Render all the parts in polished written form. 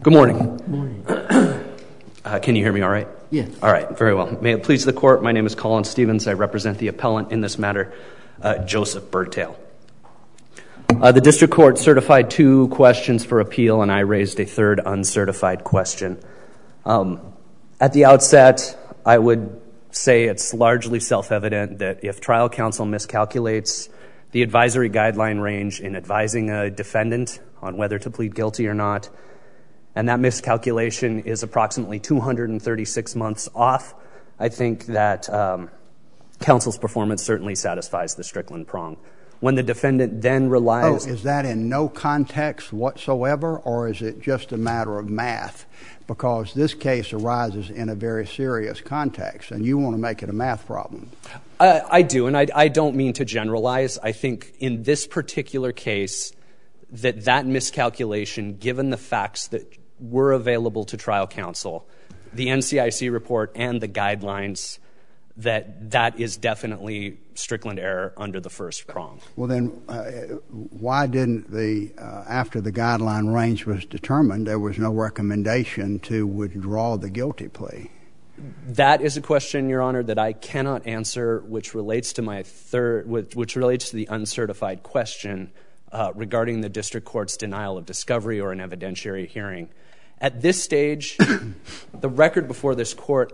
Good morning. Good morning. Can you hear me all right? Yes. All right, very well. May it please the Court, my name is Colin Stevens. I represent the appellant in this matter, Joseph Birdtail. The District Court certified 2 questions for appeal, and I raised a third uncertified question. At the outset, I would say it's largely self-evident that if trial counsel miscalculates the advisory guideline range in advising a defendant on whether to plead guilty or not, and that miscalculation is approximately 236 months off, I think that counsel's performance certainly satisfies the Strickland prong. When the defendant then relies... Oh, is that in no context whatsoever, or is it just a matter of math? Because this case arises in a very serious context, and you want to make it a math problem. I do, and I don't mean to generalize. I think in this particular case, that miscalculation, given the facts that were available to trial counsel, the NCIC report and the guidelines, that is definitely Strickland error under the first prong. Well, then, why didn't after the guideline range was determined, there was no recommendation to withdraw the guilty plea? That is a question, Your Honor, that I cannot answer, which relates to the uncertified question regarding the district court's denial of discovery or an evidentiary hearing. At this stage, the record before this court,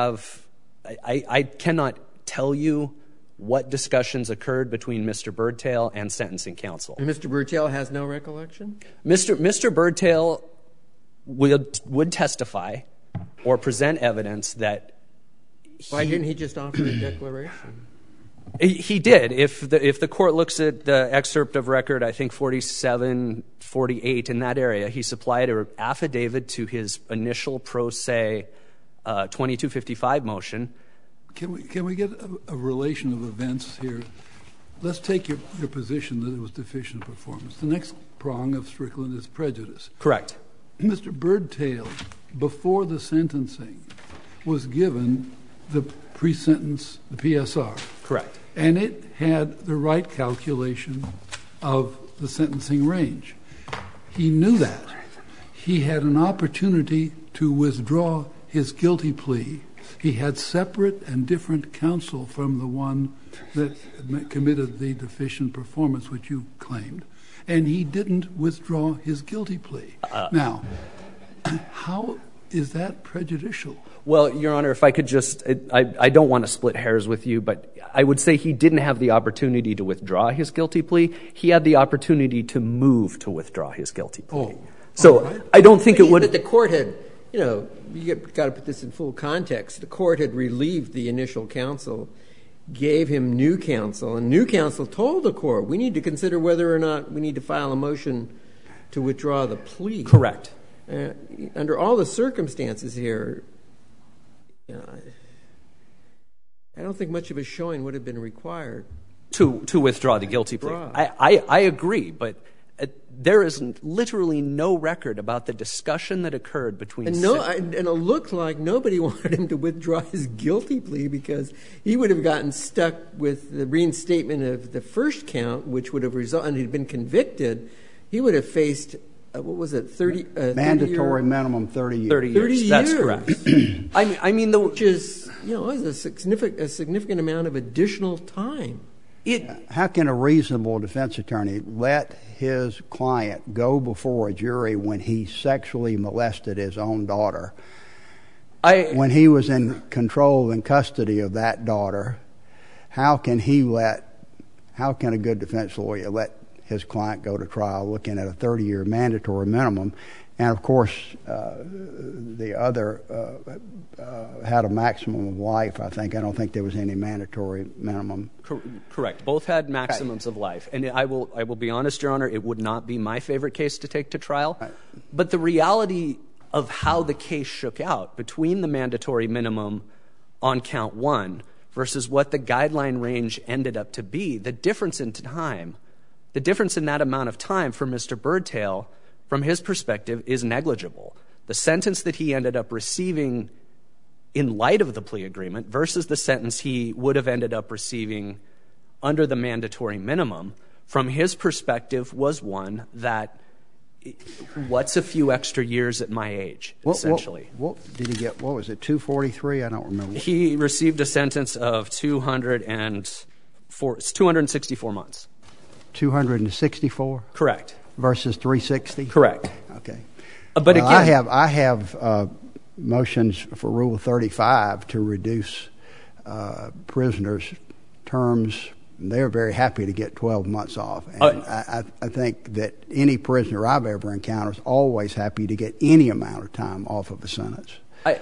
I cannot tell you what discussions occurred between Mr. Birdtail and sentencing counsel. And Mr. Birdtail has no recollection? Mr. Birdtail would testify or present evidence that Why didn't he just offer a declaration? He did. If the court looks at the excerpt of record, I think 47, 48, in that area, he supplied an affidavit to his initial pro se 2255 motion. Can we get a relation of events here? Let's take your position that it was deficient performance. The next prong of Strickland is prejudice. Correct. Mr. Birdtail, before the sentencing, was given the pre-sentence, the PSR. Correct. And it had the right calculation of the sentencing range. He knew that. He had an opportunity to withdraw his guilty plea. He had separate and different counsel from the one that committed the deficient performance, which you claimed. And he didn't withdraw his guilty plea. Now, how is that prejudicial? Well, Your Honor, if I could just, I don't want to split hairs with you, but I would say he didn't have the opportunity to withdraw his guilty plea. He had the opportunity to move to withdraw his guilty plea. Oh, so right. I don't think it would. But the court had, you've got to put this in full context. The court had relieved the initial counsel, gave him new counsel, and new counsel told the court, we need to consider whether or not we need to file a motion to withdraw the plea. Correct. Under all the circumstances here, I don't think much of a showing would have been required. To withdraw the guilty plea. I agree, but there is literally no record about the discussion that occurred between... And it looked like nobody wanted him to withdraw his guilty plea because he would have gotten stuck with the reinstatement of the first count, which would have resulted, and he'd been convicted, he would have faced... what was it, 30... Mandatory minimum 30 years. 30 years, that's correct. I mean, which is, is a significant amount of additional time. How can a reasonable defense attorney let his client go before a jury when he sexually molested his own daughter? When he was in control and custody of that daughter, how can a good defense lawyer let his client go to trial looking at a 30-year mandatory minimum? And, of course, the other had a maximum of life, I think. I don't think there was any mandatory minimum. Correct. Both had maximums of life. And I will be honest, Your Honor, it would not be my favorite case to take to trial. Right. But the reality of how the case shook out between the mandatory minimum on count 1 versus what the guideline range ended up to be, the difference in time, the difference in that amount of time for Mr. Birdtail, from his perspective, is negligible. The sentence that he ended up receiving in light of the plea agreement versus the sentence he would have ended up receiving under the mandatory minimum, from his perspective, was one that what's a few extra years at my age, essentially? What did he get? What was it, 243? I don't remember. He received a sentence of 264 months. 264? Correct. Versus 360? Correct. Okay. But well, again, I have motions for Rule 35 to reduce prisoners' terms. They're very happy to get 12 months off. And I think that any prisoner I've ever encountered is always happy to get any amount of time off of a sentence.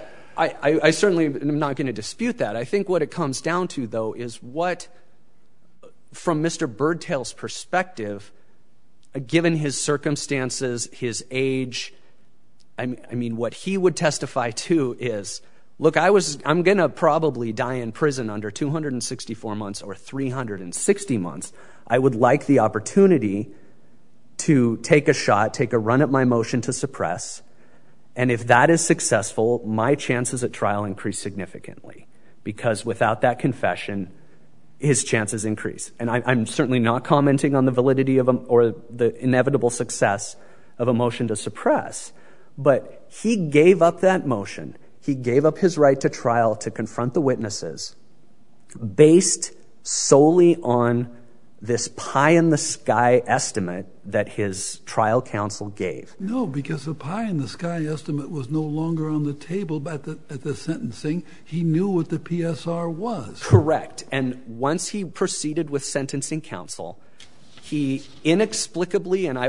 I certainly am not going to dispute that. I think what it comes down to, though, is what, from Mr. Birdtail's perspective, given his circumstances, his age, I mean, what he would testify to is, look, I'm going to probably die in prison under 264 months or 360 months. I would like the opportunity to take a shot, take a run at my motion to suppress. And if that is successful, my chances at trial increase significantly, because without that confession, his chances increase. And I'm certainly not commenting on the validity of or the inevitable success of a motion to suppress, but he gave up that motion. He gave up his right to trial to confront the witnesses based solely on this pie-in-the-sky estimate that his trial counsel gave. No, because the pie-in-the-sky estimate was no longer on the table at the sentencing. He knew what the PSR was. Correct. And once he proceeded with sentencing counsel, he inexplicably, and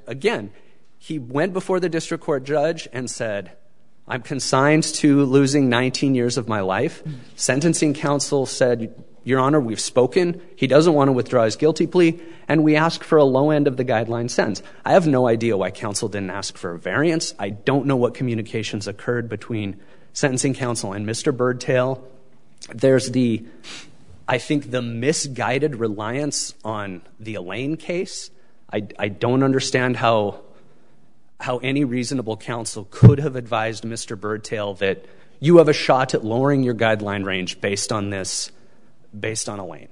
he went before the district court judge and said, I'm consigned to losing 19 years of my life. Sentencing counsel said, Your Honor, we've spoken. He doesn't want to withdraw his guilty plea, and we ask for a low end of the guideline sentence. I have no idea why counsel didn't ask for a variance. I don't know what communications occurred between sentencing counsel and Mr. Birdtail. There's I think the misguided reliance on the Elaine case. I don't understand how any reasonable counsel could have advised Mr. Birdtail that you have a shot at lowering your guideline range based on Elaine.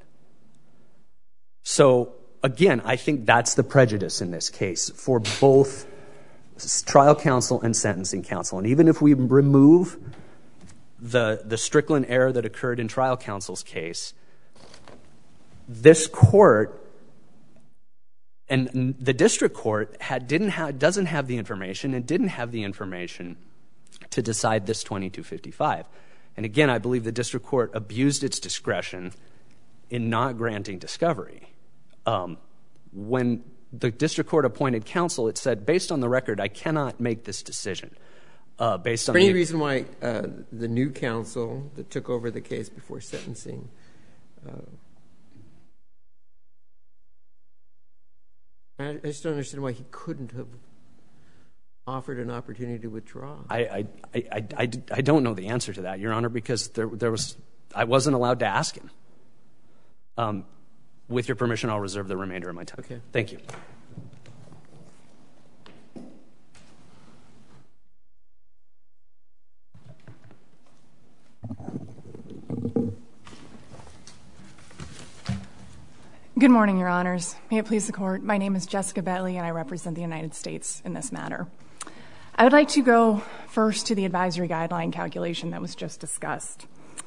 So, again, I think that's the prejudice in this case for both trial counsel and sentencing counsel. And even if we remove the Strickland error that occurred in trial counsel's case, this court and the district court doesn't have the information and didn't have the information to decide this 2255. And again, I believe the district court abused its discretion in not granting discovery. When the district court appointed counsel, it said, based on the record, I cannot make this decision. Based on any reason why the new counsel that took over the case before sentencing I just don't understand why he couldn't have offered an opportunity to withdraw. I don't know the answer to that, Your Honor, because I wasn't allowed to ask him. With your permission, I'll reserve the remainder of my time. Okay. Thank you. Good morning, Your Honors. May it please the Court. My name is Jessica Bentley, and I represent the United States in this matter. I would like to go first to the advisory guideline calculation that was just discussed.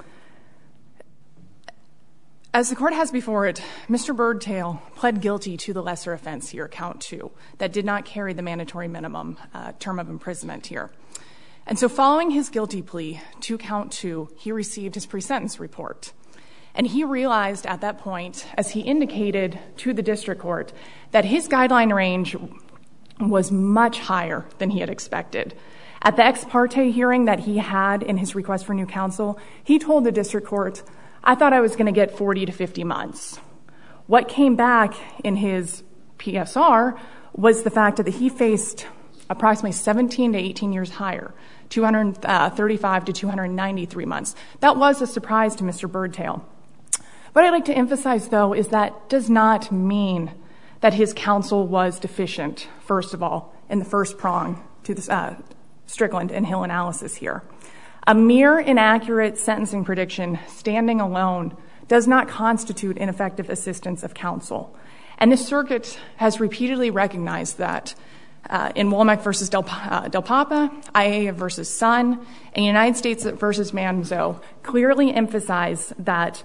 As the Court has before it, Mr. Birdtail pled guilty to the lesser offense here, count 2, that did not carry the mandatory minimum term of imprisonment here. And so following his guilty plea to count 2, he received his pre-sentence report. And he realized at that point, as he indicated to the district court, that his guideline range was much higher than he had expected. At the ex parte hearing that he had in his request for new counsel, he told the district court, I thought I was going to get 40 to 50 months. What came back in his PSR was the fact that he faced approximately 17 to 18 years higher, 235 to 293 months. That was a surprise to Mr. Birdtail. What I'd like to emphasize, though, is that does not mean that his counsel was deficient, first of all, in the first prong to the Strickland and Hill analysis here. A mere inaccurate sentencing prediction standing alone does not constitute ineffective assistance of counsel. And the circuit has repeatedly recognized that in Womack versus Del Papa, IAEA versus Sun, and United States versus Manzo clearly emphasize that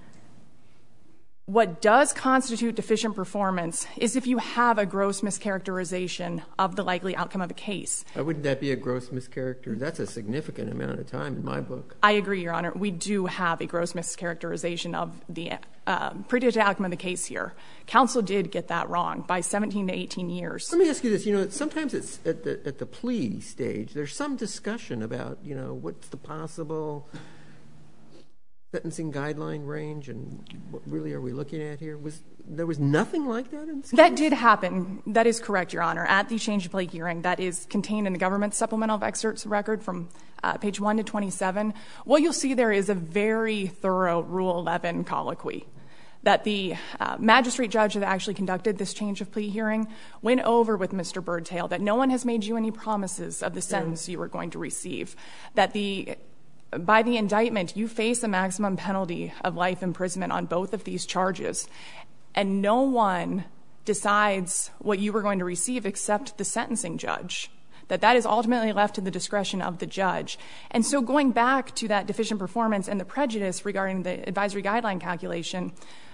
what does constitute deficient performance is if you have a gross mischaracterization of the likely outcome of a case. Why wouldn't that be a gross mischaracter? That's a significant amount of time in my book. I agree, Your Honor. We do have a gross mischaracterization of the predicted outcome of the case here. Counsel did get that wrong by 17 to 18 years. Let me ask you this. You know, sometimes it's at the plea stage, there's some discussion about, you know, what's the possible sentencing guideline range and what really are we looking at here? There was nothing like that in this case? That did happen. That is correct, Your Honor. At the change of plea hearing, that is contained in the government's supplemental excerpts record from page 1 to 27. What you'll see there is a very thorough Rule 11 colloquy that the magistrate judge that actually conducted this change of plea hearing went over with Mr. Birdtail that no one has made you any promises of the sentence you were going to receive, that by the indictment, you face a maximum penalty of life imprisonment on both of these charges, and no one decides what you were going to receive except the sentencing judge, that is ultimately left to the discretion of the judge. And so going back to that deficient performance and the prejudice regarding the advisory guideline calculation,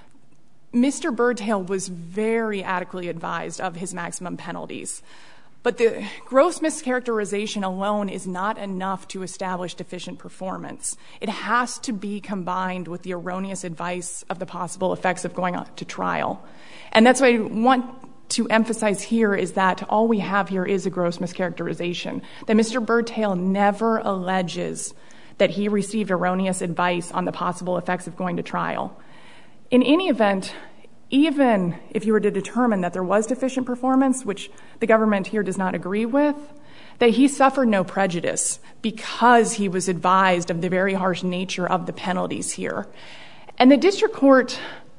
Mr. Birdtail was very adequately advised of his maximum penalties. But the gross mischaracterization alone is not enough to establish deficient performance. It has to be combined with the erroneous advice of the possible effects of going on to trial. And that's what I want to emphasize here is that all we have here is a gross mischaracterization, that Mr. Birdtail never alleges that he received erroneous advice on the possible effects of going to trial. In any event, even if you were to determine that there was deficient performance, which the government here does not agree with, that he suffered no prejudice because he was advised of the very harsh nature of the penalties here. And the district court,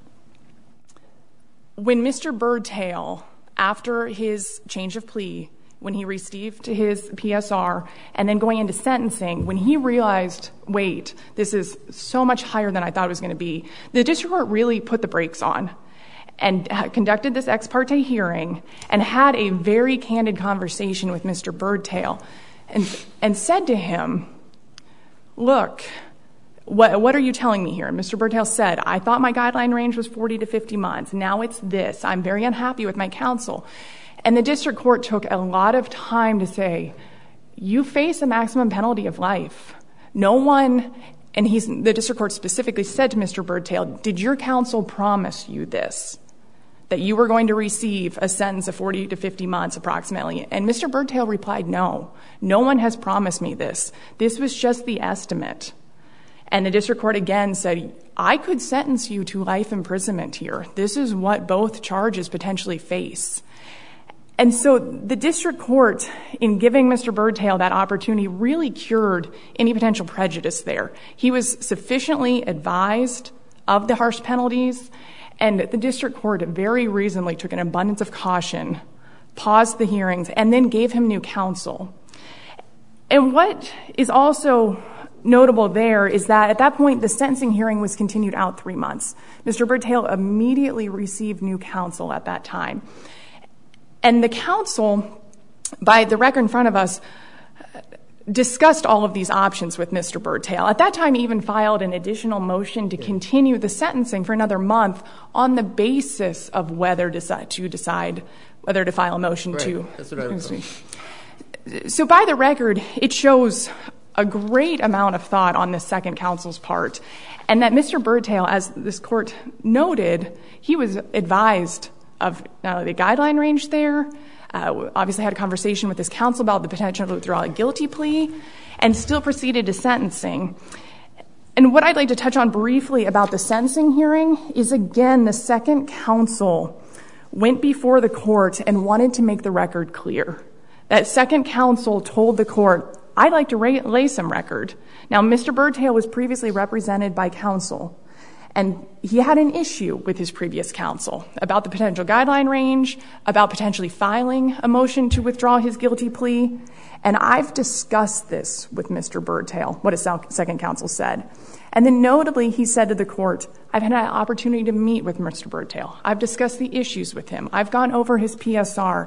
when Mr. Birdtail, after his change of plea, when he received his PSR, and then going into sentencing, when he realized, wait, this is so much higher than I thought it was going to be, the district court really put the brakes on and conducted this ex parte hearing and had a very candid conversation with Mr. Birdtail and said to him, look, what are you telling me here? And Mr. Birdtail said, I thought my guideline range was 40 to 50 months. Now it's this. I'm very unhappy with my counsel. And the district court took a lot of time to say, you face a maximum penalty of life. No one, and the district court specifically said to Mr. Birdtail, did your counsel promise you this? That you were going to receive a sentence of 40 to 50 months approximately? And Mr. Birdtail replied, no one has promised me this. This was just the estimate. And the district court again said, I could sentence you to life imprisonment here. This is what both charges potentially face. And so the district court, in giving Mr. Birdtail that opportunity, really cured any potential prejudice there. He was sufficiently advised of the harsh penalties, and the district court very reasonably took an abundance of caution, paused the hearings, and then gave him new counsel. And what is also notable there is that at that point, the sentencing hearing was continued out 3 months. Mr. Birdtail immediately received new counsel at that time. And the counsel, by the record in front of us, discussed all of these options with Mr. Birdtail. At that time, he even filed an additional motion to continue the sentencing for another month on the basis of whether to decide whether to file a motion to. That's what I was So by the record, it shows a great amount of thought on the second counsel's part, and that Mr. Birdtail, as this court noted, he was advised of the guideline range there, obviously had a conversation with his counsel about the potential to withdraw a guilty plea, and still proceeded to sentencing. And what I'd like to touch on briefly about the sentencing hearing is, again, the second counsel went before the court and wanted to make the record clear. That second counsel told the court, I'd like to lay some record. Now, Mr. Birdtail was previously represented by counsel, and he had an issue with his previous counsel about the potential guideline range, about potentially filing a motion to withdraw his guilty plea. And I've discussed this with Mr. Birdtail, what his second counsel said. And then notably, he said to the court, I've had an opportunity to meet with Mr. Birdtail. I've discussed the issues with him. I've gone over his PSR.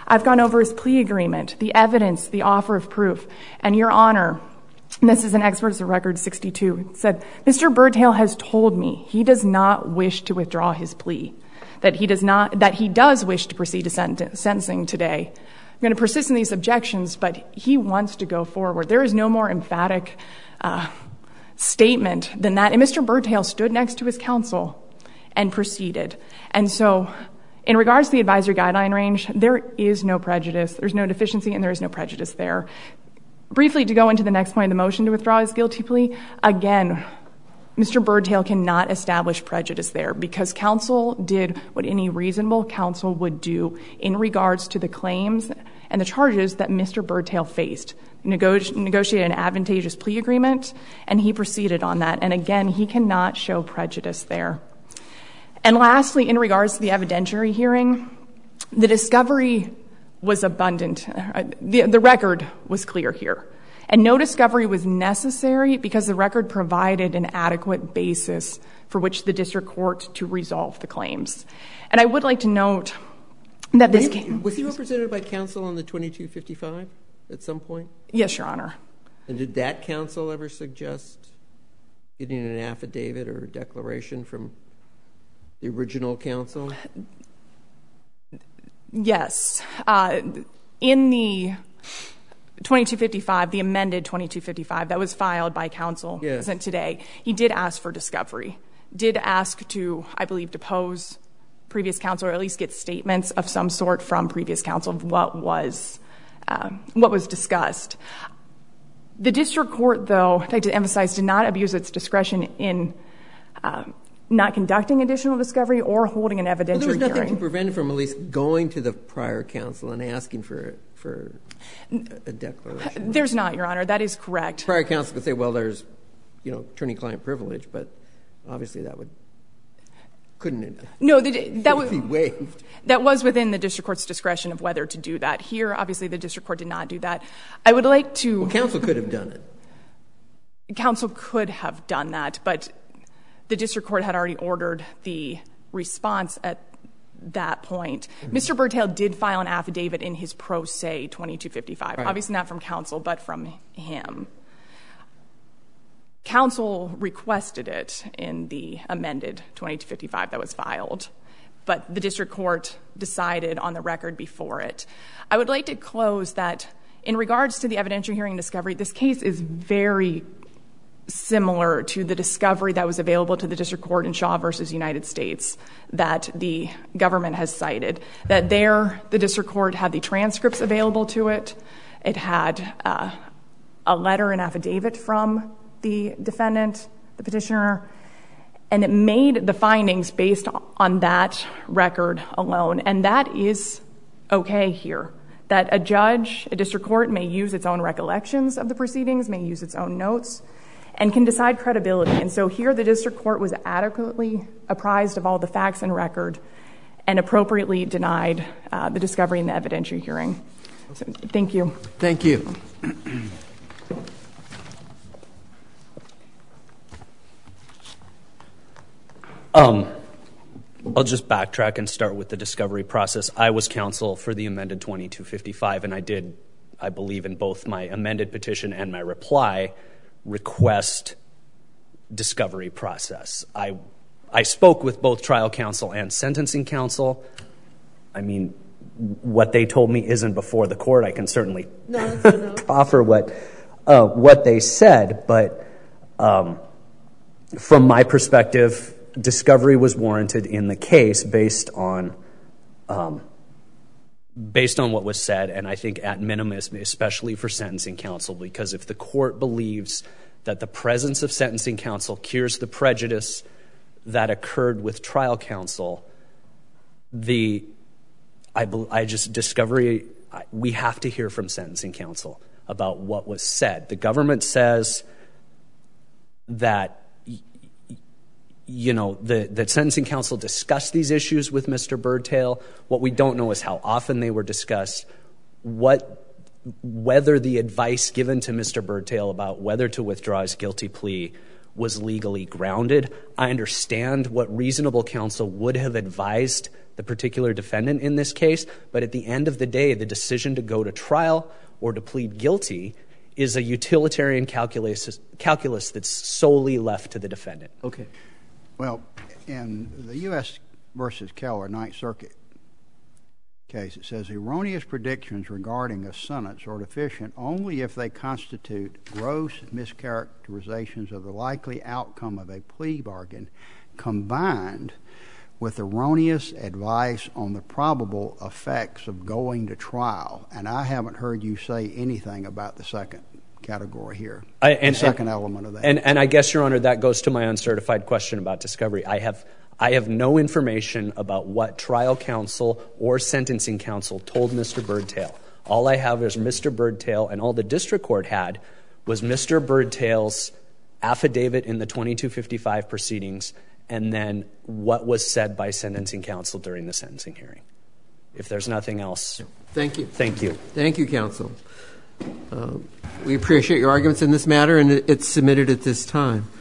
I've gone over his plea agreement, the evidence, the offer of proof, and Your Honor, and this is an excerpt of Record 62, said, Mr. Birdtail has told me he does not wish to withdraw his plea, that he does wish to proceed to sentencing today. I'm going to persist in these objections, but he wants to go forward. There is no more emphatic statement than that. And Mr. Birdtail stood next to his counsel and proceeded. And so in regards to the advisory guideline range, there is no prejudice. There's no deficiency, and there is no prejudice there. Briefly, to go into the next point of the motion to withdraw his guilty plea, again, Mr. Birdtail cannot establish prejudice there because counsel did what any reasonable counsel would do in regards to the claims and the charges that Mr. Birdtail faced. Negotiated an advantageous plea agreement, and he proceeded on that. And again, he cannot show prejudice there. And lastly, in regards to the evidentiary hearing, the discovery was abundant. The record was clear here. And no discovery was necessary because the record provided an adequate basis for which the district court to resolve the claims. And I would like to note that this case... Was he represented by counsel on the 2255 at some point? Yes, Your Honor. And did that counsel ever suggest getting an affidavit or a declaration from the original counsel? Yes. In the 2255, the amended 2255 that was filed by counsel sent today, he did ask for discovery, did ask to, I believe, depose previous counsel or at least get statements of some sort from previous counsel of what was discussed. The district court, though, I'd like to emphasize, did not abuse its discretion in not conducting additional discovery or holding an evidentiary hearing. There was nothing to prevent him from at least going to the prior counsel and asking for a declaration. There's not, Your Honor. That is correct. Prior counsel could say, well, there's, attorney-client privilege, but obviously that couldn't be waived. That was within the district court's discretion of whether to do that. Here, obviously, the district court did not do that. I would like to... Well, counsel could have done it. Counsel could have done that, but the district court had already ordered the response at that point. Mm-hmm. Mr. Birdtail did file an affidavit in his pro se 2255, right. Obviously not from counsel, but from him. Counsel requested it in the amended 2255 that was filed, but the district court decided on the record before it. I would like to close that in regards to the evidentiary hearing discovery, this case is very similar to the discovery that was available to the district court in Shaw versus United States that the government has cited. That there, the district court had the transcripts available to it. It had a letter, an affidavit from the defendant, the petitioner, and it made the findings based on that record alone. And that is okay here. That a judge, a district court, may use its own recollections of the proceedings, may use its own notes, and can decide credibility. And so here the district court was adequately apprised of all the facts and record and appropriately denied the discovery in the evidentiary hearing. So, thank you. Thank you. I'll just backtrack and start with the discovery process. I was counsel for the amended 2255, and I believe in both my amended petition and my reply, request discovery process. I spoke with both trial counsel and sentencing counsel. I mean, what they told me isn't before the court. I can certainly offer what they said, but from my perspective, discovery was warranted in the case based on what was said, and I think at minimum, especially for sentencing counsel, because if the court believes that the presence of sentencing counsel cures the prejudice that occurred with trial counsel, discovery, we have to hear from sentencing counsel about what was said. The government says that that sentencing counsel discussed these issues with Mr. Birdtail. What we don't know is how often they were discussed, whether the advice given to Mr. Birdtail about whether to withdraw his guilty plea was legally grounded. I understand what reasonable counsel would have advised the particular defendant in this case, but at the end of the day, the decision to go to trial or to plead guilty is a utilitarian calculus that's solely left to the defendant. Okay. Well, in the U.S. versus Keller Ninth Circuit case, it says erroneous predictions regarding a sentence are deficient only if they constitute gross mischaracterizations of the likely outcome of a plea bargain combined with erroneous advice on the probable effects of going to trial. And I haven't heard you say anything about the second category here, the second element of that. And I guess, Your Honor, that goes to my uncertified question about discovery. I have no information about what trial counsel or sentencing counsel told Mr. Birdtail. All I have is Mr. Birdtail, and all the district court had was Mr. Birdtail's affidavit in the 2255 proceedings and then what was said by sentencing counsel during the sentencing hearing. If there's nothing else. Thank you. Thank you. Thank you, counsel. We appreciate your arguments in this matter, and it's submitted at this time.